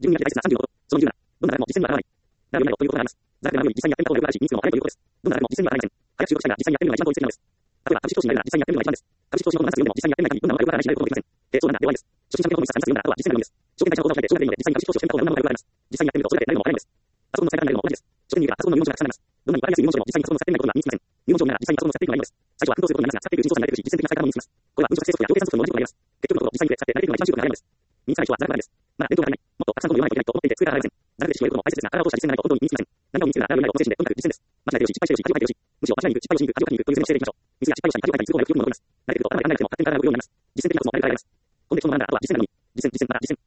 12月第36度、その17、どんな中でも実践には現れない。並びないということがあります。ザラクな部分に実際にやってみた方がよくあるし、人数も早いということです。どんな中でも実践には現れません。早く就職したいが実際にやってみるのが一番効率的なのです。例えば、株式投資になるなら実際にやってみるのが一番です。株式投資の本7冊読んでも実際にやってみない限りどんなものかよくわからないし、やることもできません。そうなんだ、ではないです。初心者向けの本1冊読んだら、あとは実践がのみです。証券会社の口座を開いて、証券でいいので、実際に株式投資をしてみた方がどんなものかよくわかります。実際にやってみると、それだけ誰でもわかるのです。パソコンの使い方になるのも同じです。書店に行けばパソコンの入門書がたくさんあります。どんなにわかりやすい入門書でも実際にパソコンを使ってみないことには身につきません。入門書なら実際にパソコンを使っているのがいいのです。最初は奮闘することになりますが、使っているうちに操作に慣れてくるし、実践的な使い方も身につきます。これは文書作成ソフトや表計算ソフトの同じことがあります。結局のところ、実際に使って慣れているのが一番習得が早いのです。身につかない人はザラクなんです。まだ勉強が足りない。もっとたくさん本を読まないといけないと思っていて、机が上がりません。ザラクで知識を得ることも大切ですが、体を通した実践がないと本当に身につきません。何かを身につけるなら並びないと思ってるので、とにかく実践です。間違えてよし、失敗してよし、恥をかいてよし。むしろ間違いに行く、失敗をしに行く、恥をかきに行くという戦略でいきましょう。ミスや失敗をしたり、恥をかいたりする方がよくよくも残ります。慣れてくると頭で考えなくても勝手に体が動くようになります。実践的なコツも与えられます。本で基礎を学んだら、あとは実践なのに。実践、また実践。